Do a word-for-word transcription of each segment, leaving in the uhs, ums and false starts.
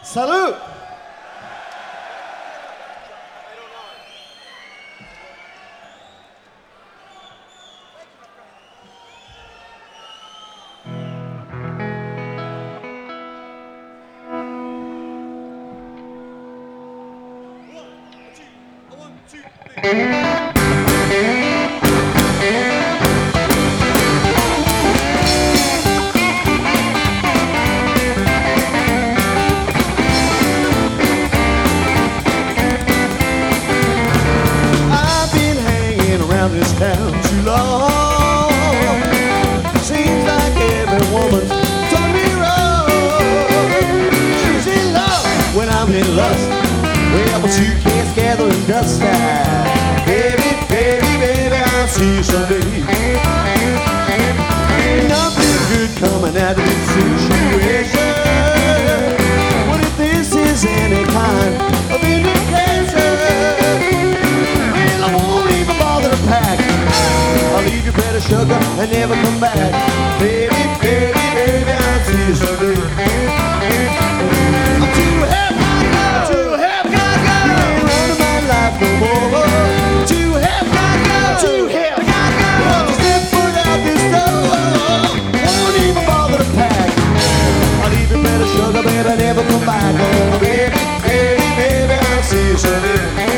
Salute! This town too long. Seems like every woman's done me wrong. She's in love when I'm in lust. Well, but you can't gather and dust that. Baby, baby, baby, I'll see you someday. Ain't nothing good coming out of this situation. What if this is any kind of indication? Well, I won't even bother to pack. I'll leave you better sugar and never come back. Baby, baby, baby, I'll see you someday. I'm too happy, I'm too happy, I ain't running my life no more. Too happy, I'm too happy, I'll just step foot out this door. Won't even bother to pack. I'll leave you better sugar, baby, never come back. Oh, baby, baby, baby, I'll see you someday.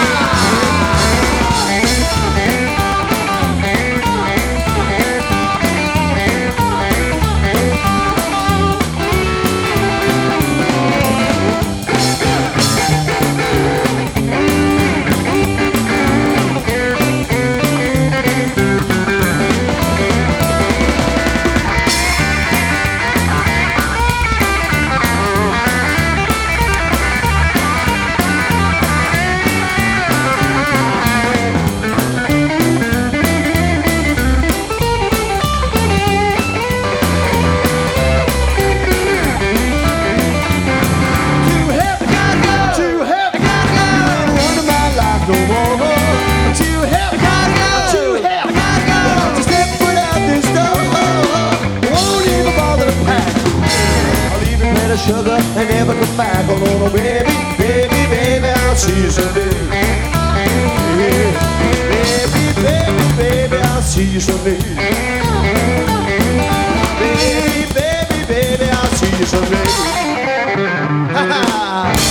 No more. I'm too happy, gotta go. I'm too happy, gotta go. Just step foot out this door. Won't even bother to pack. I'll leave you better sugar and never come back. Oh no, no, baby, baby, baby, I'll see you someday. Yeah. Baby, baby, baby, I'll see you someday. Baby, baby, baby, I'll see you someday. Ha ha.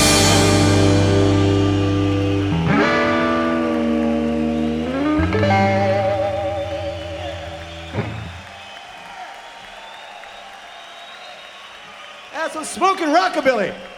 That's some smoking rockabilly.